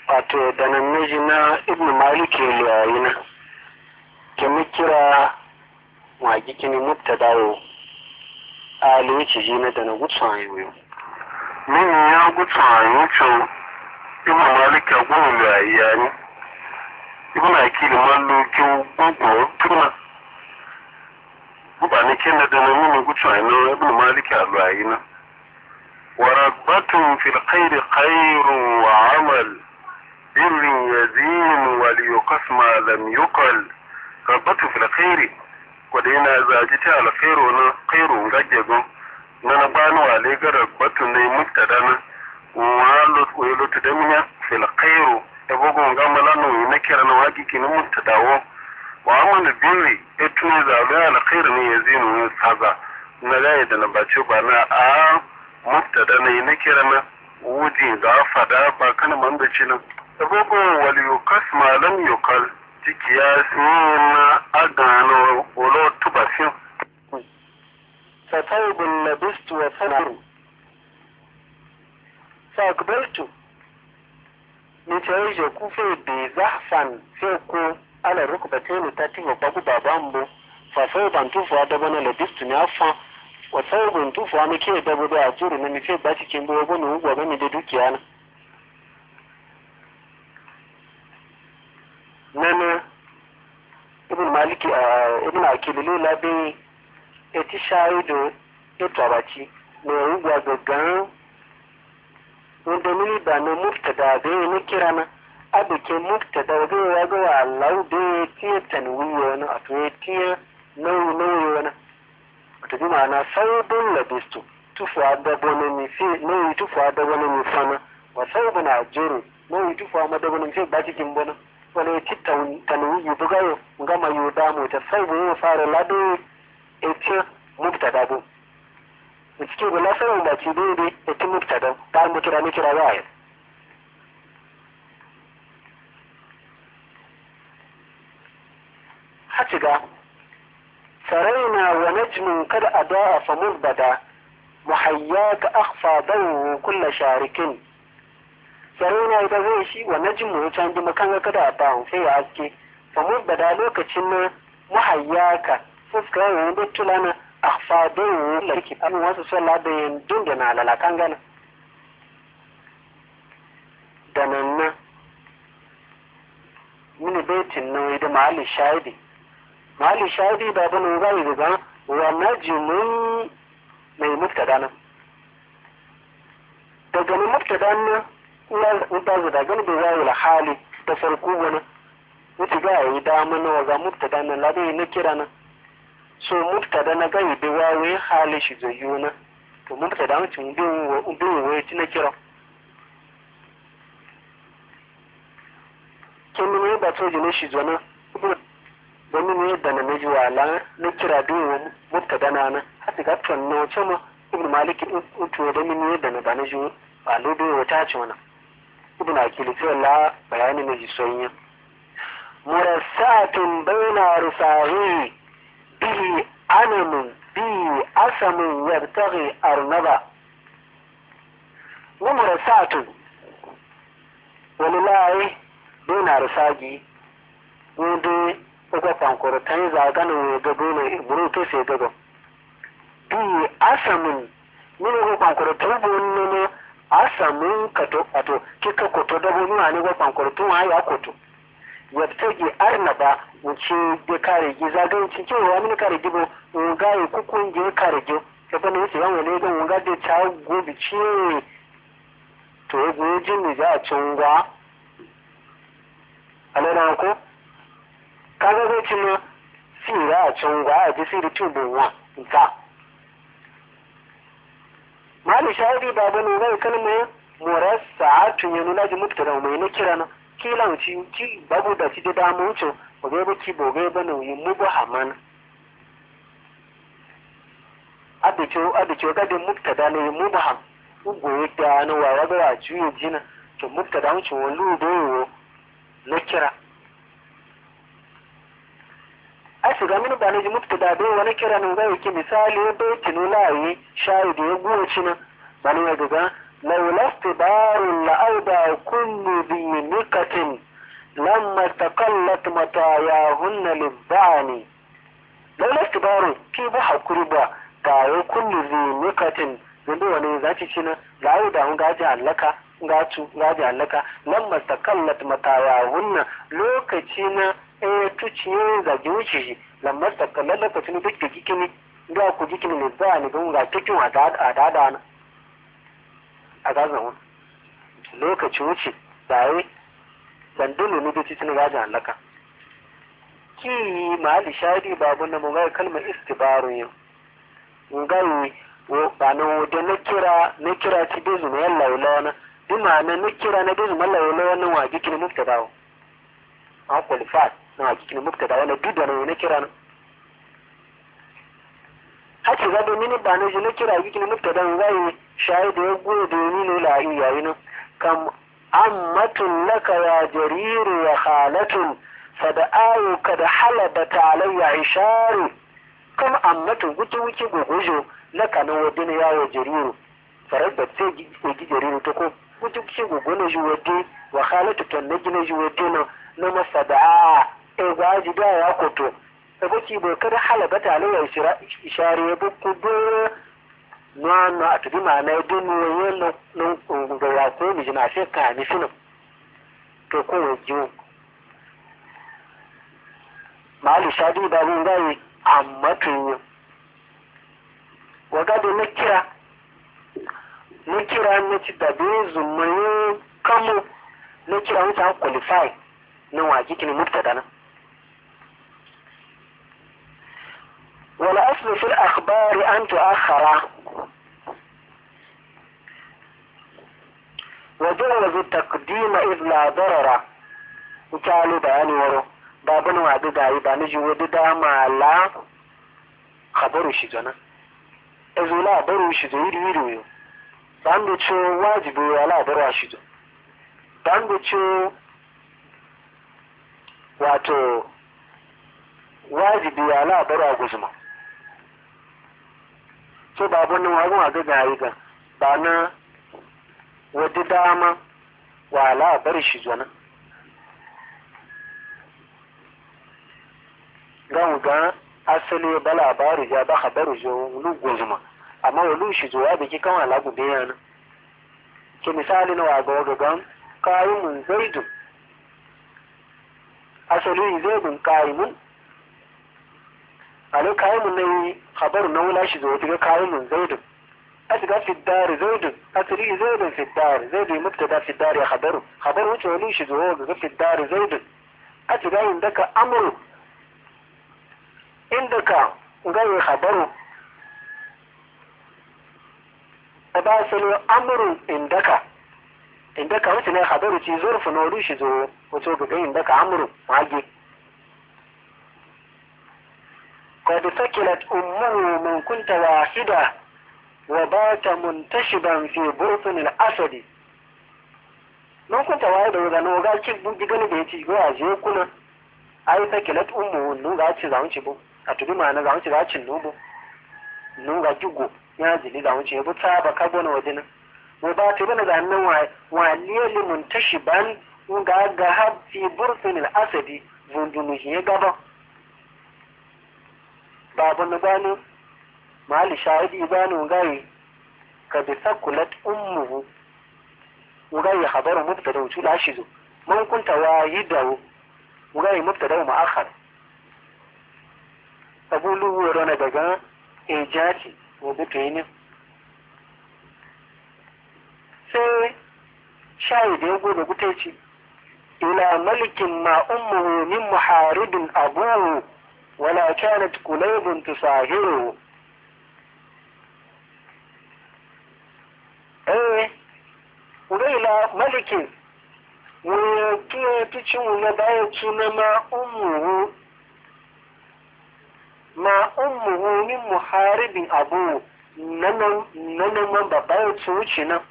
wato da nan miji na ibn malik yayi na ke mikira wa gikini mubtadawo ali ci ji na da na gutsu ayo min ya gutsu ayo cho ibn malik ya gunu yayi ni ibn akil mallu ki gugu tuma ba ne kin da nan min gutsu ayo ibn malik ya yayi na ورغبة في الخير خير وعمل بر يزين وليقص ما لم يقل رغبة في الخير ودينا زاجتي على خير ونا خير غجبو نانا بانو عليك رغبة ني مبتدانا ويلو تدمنا في الخير يبوغو غاملانو ينكر نواجي كي مبتداو وعمل بر اتني زالو على خير ني يزين ويصازا نلاي دنا باتشو بانا mubtada ne na kira na wuji da fada ba kana man da cinan agogo wal yukas malam yukal tikiya na agano wolo tubasin fatawbun labistu wa sabaru faqbaltu ni taje ku fe bi zahfan fe ku ala rukbatayn tatiwa babu babambo fa fa bantu fa da bana labistu ni afan wata gun tufuwa muke da budu a juru na mace ba cikin dogo ne ugwa gami da dukiya na nana ibn maliki ibn akililu labe eti shaido eto abaci na ugwa gaggan wanda mini ba na muftada bai na kira na abuke muftada bai ya ga wa allahu bai tiye tanwiyo na a tuye tiye nauyi wani wata bi ma'ana saubin labistu tufuwa dabonin fi nauyi tufuwa dabonin fana wa saubin a jiro nauyi tufuwa madabonin fi ba cikin bana wani ci tanwiyi bugayo gama yi damu ta saubin yi fara lado ece mubtada bu da cikin bala saubin ba ci daidai ece mubtada ta mu kira za a yi haciga سرينا ونجم قد أضاء فمزبدا محياك أخفى ضوء كل شارك سرينا إذا زيشي ونجم يتعند مكان قد أضاء في عزكي فمزبدا لوكتشن محياك فسكا يندت لنا أخفى ضوء لكي أمي واسو سوى بين دندنا على لكانغانا دننا من بيت النوي دمع الشاهدي mali shahidi da bane zai daga wa najmun mai mubtada nan daga ne mubtada nan ya da daga ne zai la hali da farko wani wuce ga yi da mana ga mubtada nan la dai na kira nan so mubtada na ga da wawe hali shi zayuna to mubtada mutum bin waye ci na kira kin ne ba to jine shi zona domin yadda na miji wala na kira biyu mubtada na nan hasi ga tonno chama ibn malik uto da min yadda na bana ju a lodo wata ce wannan ibn akili sai la bayani ne ji soyayya murassatun baina rusahi bihi anamun bi asamun yabtaghi arnaba wa murassatun wallahi baina rusagi wanda ko pankoro tan zaganin gabo ne buru to sai gabo bi asamun mini ko pankoro to bonno no asamun kato ato kika koto da bonu ani ko pankoro to ya koto yabtaji arnaba wuce de kare gi zaganin cikin wa mini kare gibo ga yi kukun je kare gibo ke bane shi yan wale ga ga de ta gobi ci to go jin ni za cungwa alana ko kaga zai ci na sira a can gwa a ji siri tubin wa nta mali shahidi ba bane zai kalma murassa'atu ya nuna ji mubtada mai na kira na kila wuci ki babu da ci da damu wuce boge ba ki boge ba ne yi mubu haman aduce ga da mubtada ne mubu ham ugo da na wa ga juye jina to mubtada wuce wallu do na kira a shiga mini ba na ji mubtada bai wani kira nan ga yake misali bai tinulayi shahidi ya guwa cina bani ya gaga laula istibarun la'auda kullu bi lamma taqallat matayahunna libbani laula istibarun ki ba hakuri ba ga ya kullu zinikatin zai wani zaci cina lawo da hun gaji allaka gaji allaka lamma taqallat matayahunna lokaci na tuciye ga wuce lamma taqallat lokacin duk da kikini ga ku kikini libbani don ga cikin adada na a gazan wani lokaci wuce tsaye dandulu ne da cikin gajin halaka ki mahali shadi babu na mungai kalmar istibaru yin mungai ba na wadda na kira ci bezu na yalla wula wani bi ma'ana na kira na bezu malla wula wani wa gikin mukta dawo a kwalifat na wa gikin mukta dawo na duk da na kira na haka zaɓe mini ba na ji na kira gikin mukta dawo zai shayi da ya goya da yi ne la'ayi yayi nan kam ammatun laka ya jariru ya halatun fada'ayu kada halabata alayya isharu kuma ammatun guji wuce gogojo laka na wadda na yawo jariru farar da sai gi jariru ta ko guji wuce gogojo ji wadda wa halatu ton na gina ji wadda na masa da'a gwaji da ya koto ta guci bai kada halabata alayya isharu ya bukku dole nwana a tafi ma na idu nuwaye na ga yako mi jina sai ka ni sinu to ko wajo mali shadi da mun gai amma tun waga da na kira na ci da bezu mai kamo na kira wuta qualify na waji kin mubtada na wala aslu fil akhbari an tu'akhkhara وجوز التقديم إذ لا ضرر وكالو بياني ورو بابن وعدو داي بانجي وددا ما لا خبرو شجنا إذ لا برو شجو يريد باندو چو واجب ولا برو شجو باندو چو واتو واجب ولا برو غزما so babun wa'dو dاي ga bana wadda dama wala bar shi zuwa ga asali ba labari ya ba habaru zo lugu zuma amma wani shi zuwa da ke kan alagu bayan ke misali na waga gan kayimun zaidu asali zaidun kayimun alo kayimun na yi habaru na wula shi zuwa daga kayimun zaidun أتقى في الدار زوج أتري زوج في الدار زوج مبتدا في الدار يا خبر وش وليش زوج في الدار زوج أتقى عندك أمر عندك غير خبر أباسل أمر عندك وش خبر شيء ظرف نوليش زوج وشوف عندك أمر معجي قد ثكلت أمه من كنت واحدة وبات منتشبا في بطن الأسد ما كنت واحدة وذا نوغا كيف بنتي غني بيتي غوا je kuna ai sakilat ummu nuga ci zamu ci bu a tudu ma na zamu ci za ci nubu nuga jugo ya jili zamu ci bu ta ba ka gona wajina wa ba ta bana da nan wa liyali muntashiban nuga ga hab fi burtun al-asadi vundunu je gaba babu na bani mali shahidi bani gai kad sakulat ummuhu gai khabaru mubtada wa tula shizu man kunta wahidahu gai mubtada wa muakhar abulu worona daga ejati wa butayni sai shahidi ya gobe guteci ila malikin ma ummuhu min muharibin abuhu wala kanat qulaybun tusahiru ila malikin wani tuye tucin wuna bayan tuna ma ummuhu min muharibin abu nan man babbayan su wuce nan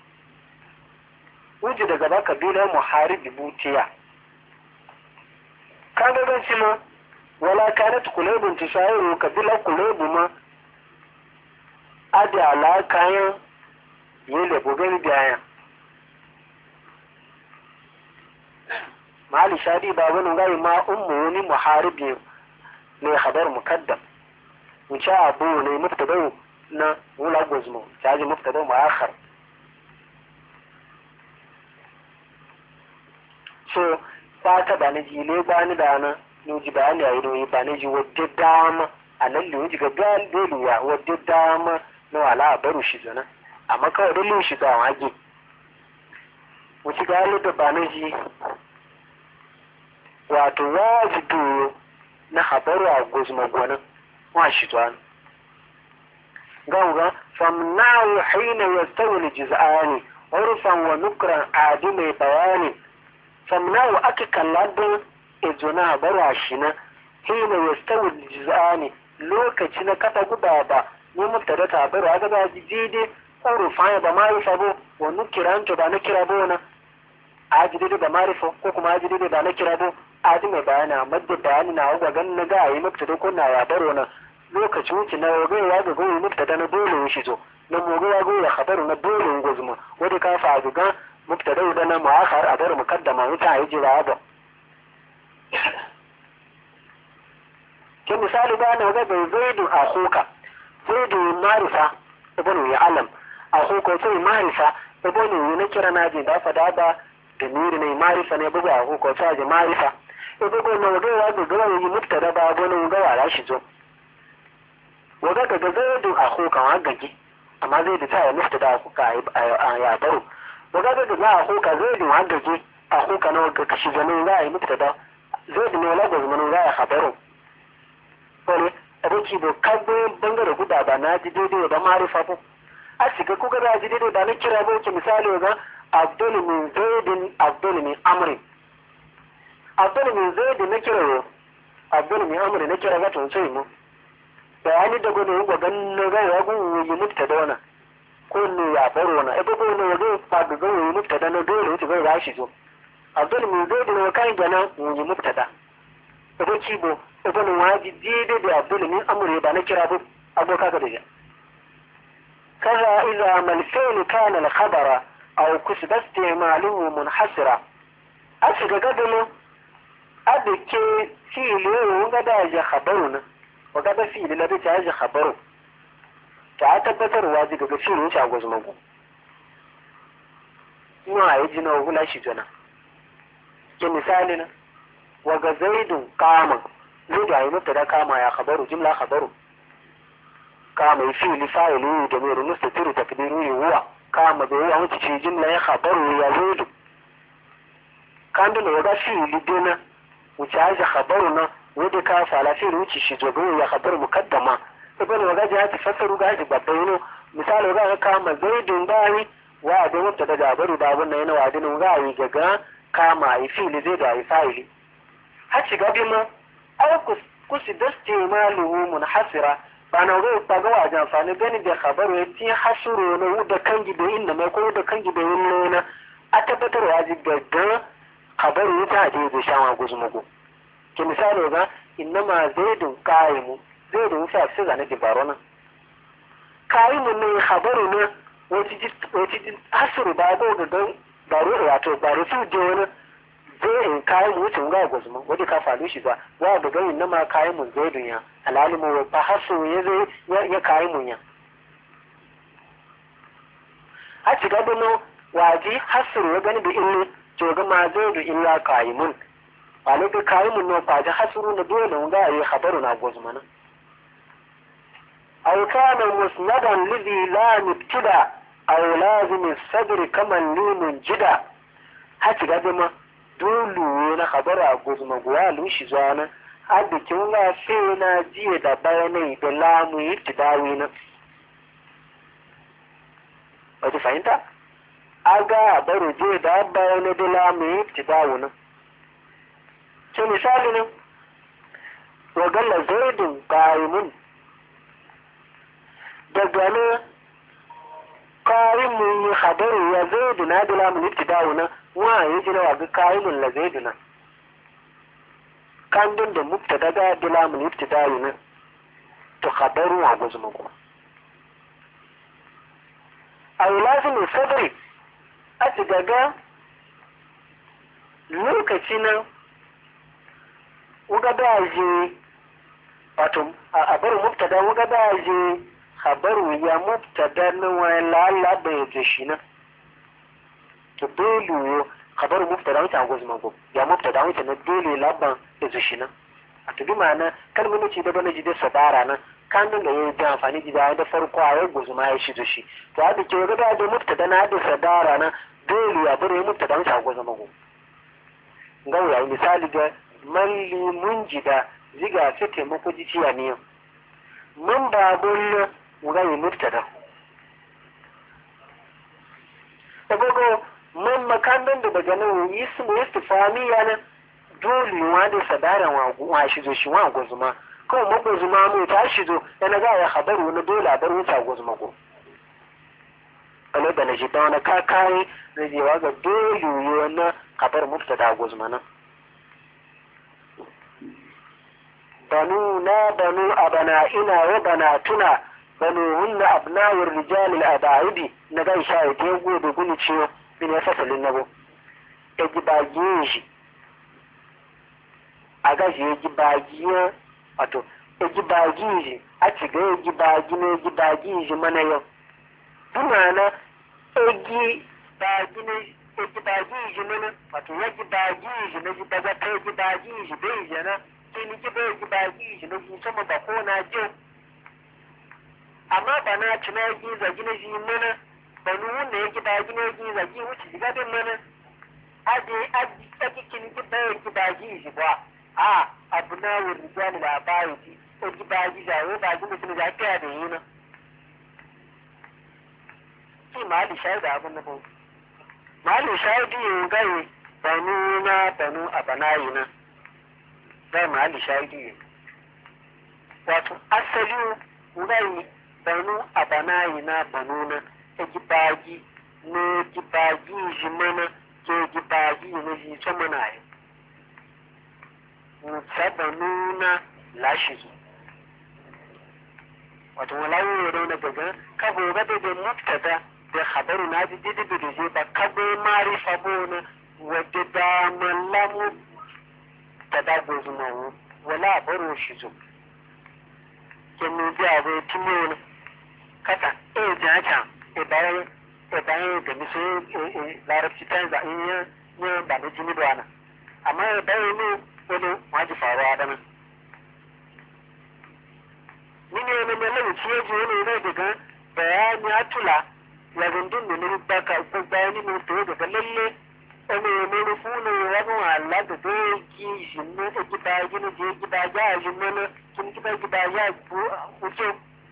wuce daga ba kabilar muharibi butiya kaga gan shi ma wala kanat kulebun tusayiru kabilar kulebu ma adi alakayan yi da bugar biyayen mali shadi ba wani gai ma ummu ni muharibi ne khabar mukaddam wuce abu ne mubtada na wula gozmo jaji mubtada muakhar so ba ta ba ne jile ba ni da na nuji bayani a yi ba ne ji wadda dama a nan luji ga doluwa wadda dama na wala baru shi zana amma kawai da lu shi ga wage wuce ga da ba ne ji wato wajibi na habaru a gozma gwanin wa shi zuwa gauga famnahu hina yastawi juz'ani urfan wa nukran adime bayani famnahu aka kalladin ejona habaru a shi na hina yastawi juz'ani lokaci na kata guda ba ni mubtada ta habaru aga ba jide urfan ba marifa bo wa nukran to ba na kira bo na ajide da marifo ko kuma ajide da na kira bo adi mai bayana madda bayani na wa gan na ga yi mubtada ko na ya baro na lokaci wuce na goyewa ga goyi mubtada na dole shi zo na mogowa goyi khabaru na dole gozuma wanda ka fa ga mubtada da na muakhar a bar mukaddama wuta yi jira ba ke misali ba na ga zaidu akhuka zaidu marifa ibn ya'lam akhuka sai marifa ibn ne kira naji da fada ba da nuri ne marifa ne buga akhuka sai marifa ebe ko na waga ya ga yi mubtada ba gona ga wala shi zo waga ga zaidu akhuka wa gaji amma zai da ta mubtada akhuka ya baro waga ga akhuka zaidu wa gaji akhuka na waga kashi ganin ga yi mubtada zaidu ne wala gozman ga ya khabaru wani aboki bo kabbe bangare guda ba na ji daidai da marifa ko a shiga kuka da ji daidai da na kira bo ki misali ga abdul min zaidin abdul min amrin abdul min zaid na kira yo abdul min amr na kira ga to sai mu bayani da gono go gan na ga ya gun yi mubtada wana ko ne ya baro wana e ko ne ga fa ga go yi mubtada na dole wuce ga rashi zo abdul min zaid na kai gana yi mubtada e ko cibo e ko waji dide da abdul min amr ba na kira bu aboka ga daga kaza idza mal fi'l kana al khabara aw kusba istimaluhu munhasira asiga gadalo adake fi'ili wanga da ya khabaru na waga da fi'ili la ta ya khabaru ta tabbatar waji daga fi'ilin shi a gozman ku ina yi jina wula shi jana ke misali na waga zaidun kama zaidu ayi mubtada kama ya khabaru jumla khabaru kama fi'ili fa'ili da mai mustatiru takdiru huwa kama da ya wuce ci jumla ya khabaru ya zaidu kan da waga fi'ili dena wuce haja khabaru na wadda ka fala fi wuce shi jogo ya khabaru mukaddama ibn wagaji ya tafassaru ga shi babbaino misali ga kama zaidun bani wa da wata da labaru da wannan yana wadin ga yi gaga kama yi fili zai da yi fa'ili har shiga bi ma aw kusi dasti maluhu munhasira bana ga ga wajen amfani gani da khabaru ya ti hasuru na da kan gibe inda mai ko da kan gibe na a tabbatar waji gaga khabaru wuta da zai shawa guzmugu ke misali ga innama zaidun qa'imu zaidun wuta sai zane dibarona qa'imu ne khabaru ne wati asru ba go ga baro wato baro su je wani zai qa'imu wuta ga guzmu wadi ka falu shi ba wa da ga innama qa'imu zaidun ya alalimu ba hasu ya zai ya qa'imu ya a ci gaba no waji hasru ya gani da ilmi to ga ma zaidu illa qa'imun wale ga qa'imun no fa da hasru na dole mun ga yi khabaru na gozmana aw kana musnadan lidhi la mubtada aw lazim as-sadr kama limun jida hati ga ma dole na khabara gozma gwalu shi zana hadda kin ga sai na jiye da bayanai da lamu ibtidawi na wato fahimta aga baro je da bayanai da lamu ibtidawi na ce misali ne wa galla zaidun qa'imun daga ne qa'imun khabaru ya zaidu na da lamu ibtidawi na wa yaji na ga qa'imun la zaiduna kan din da mubtada da da lamu ibtidawi na to khabaru wa guzuma ko ay lazim sadri atigaga lokaci nan uga da je wato a bar mubtada uga da je khabaru ya mubtada na wa la bai da shi na to dole yo khabaru mubtada wata gozma go ya mubtada wata na dole laban da shi na a to bi ma'ana kalmar ce da bana ji da sadara na kan da yayi da amfani da farko a yau gozma ya shi da shi to a da ke ga da mubtada na da sadara na dole ya bar mubtada wata gozma go ngawya misali ga malli munjida ziga ta taimako jiciya ne mun babun ngayi mubtada saboda mun makandan da daga nan ismu istifami yana dole wa da sadaran wa shi zo shi wa gozuma ko mu gozuma mu ta shi zo yana ga ya khabaru na dole a bar wuta gozuma ko da na ji ta wani kakai da jewa ga dole yi na kabar mubtada gozuma nan banu na banu abana'ina wa banatuna banu hunna abna'ur rijalil abaidi na ga sha ya te gobe guni ciwo bin ya fasalin nabo e gibagi shi aga shi e gibagi wato e gibagi shi a ci ga e gibagi shi mana yau tunana e gibagi shi mana wato ya gibagi shi na gibaga ta gibagi shi bai jana ni ki bai ki baki shi da sama ba ko na je amma ba na ci na yi zagi na shi mana ba nu wanda yake baki na yi zagi wuce shiga din mana aji kin ki bai ki baki shi ba a abu na wurin rijali da bayi ki ko ki baki da wai baki mutum da ka da yi na ki mali shaida abun na ba mali shaidi yin gai banu na banu abanayi na zai mahalli shahidi wato asali ngai banu abanayi na banu na egibagi ne gibagi jimana ke gibagi ne ji to mana yi mutsa banu na lashizu wato walawo yoro na daga kabo ga da mubtada da khabaru na ji didi da je ba kabo marifa bona wadda da mallamu tadago zumawo wala baro shi zo kenu bi abe timon kata jaja bayan da miso larabci ta za in ya ba da jini bana amma bayan ne wani waji faruwa da nan ni ne mai lauci ya ji wani ne daga bayani atula ya zundun da ne baka ko bayani ne to daga lalle ene ne funa wani Allah da dai ki jinne da gida gina je gida ya jinne kin gida ya uke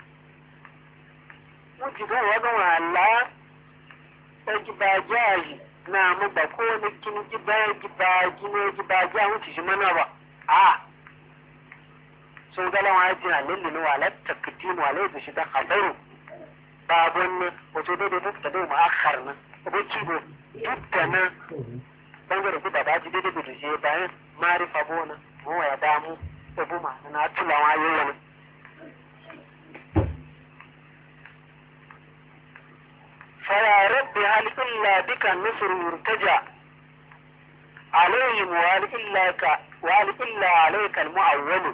wuce ga wani Allah da gida ya na mu ba ko ne kin gida ya wuce shi mana ba a so galan waji na lilli ne wala takdimu wala da shi da khabaru babun wato da da mu'akhar na ko kibo dukkanin bangare kuda ba ji daidai da je bayan marifa bona mu ya damu abu ma na tulawa yayin fala rabbi hal illa bika nusr yurtaja alayhim wa illa alayka al mu'awwal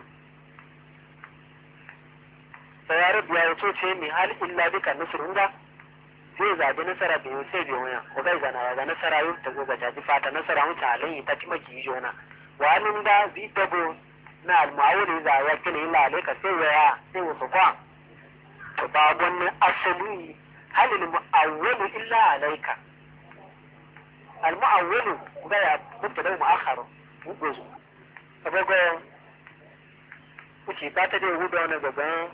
fala rabbi ya ce mi hal illa bika nusr inda zai zaɓi nasara biyu sai biyu wani ko zai zana ga nasara yau ta zo ga jaji fata nasara wuce alayhi ta ci maki jona wani da zai tabo na almawuri za ya kina yi laleka sai waya sai wasu kwa to ba wani asali halin mu'awwalu illa alaika almu'awwalu ga ya mutta da mu'akharu gozo saboda kuce ba ta da hudu wani gaban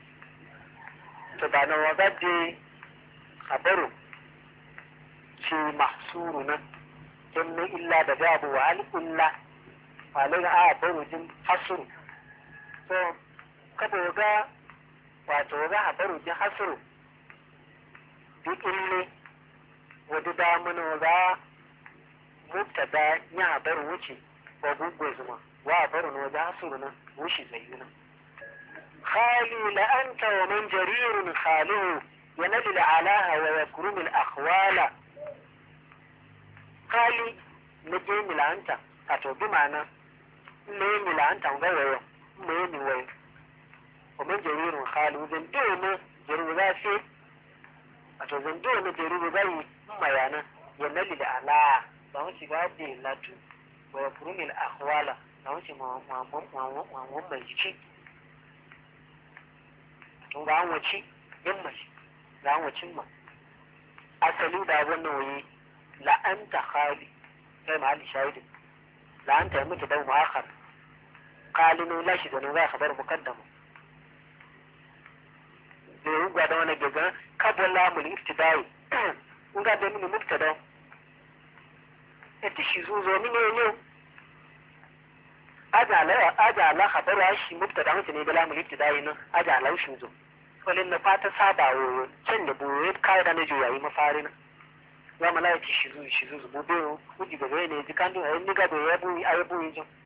to ba na wagadi khabaru ce mahsuru nan janna illa da babu wa illa falin a baro jin hasuru so kada ga wato ga habaru jin hasuru bi ille wadda da mana ga mubtada ya habaru wuce wa guggo zuma wa habaru no da hasuru nan wushi zayyuna khali la anta wa man jarirun khalihu ينال العلاها ويكرم الأخوال قال na je milanta a to bi mana ne milanta ga wayo me ni wayo o men jarirun khalu zan do ne jaru za fi a to zan do ne jaru za yi mayana ya nali da ala ba mu shiga da latu wa yafrumil ahwala ba mu shi ma mai jiki to ga an wace yamma ga an wacin ma asali da wannan waye la'anta khali kai ma ali shahidin la'anta mutu da mu'akhar qalinu la shi da za khabar muqaddam da ruga da wani gaga kabala mul ibtidai in ga da mini mubtada ita shi zuzo mini ne ajala khabar shi mubtada mutu ne bala mul ibtidai nan ajala shi zo walin na fata sabawo can da buwe kai da na juyayi mafarina ya malaiki shi zuzu bubewo kuji gaba ne jikan do ayi niga do yabu ayi bu yin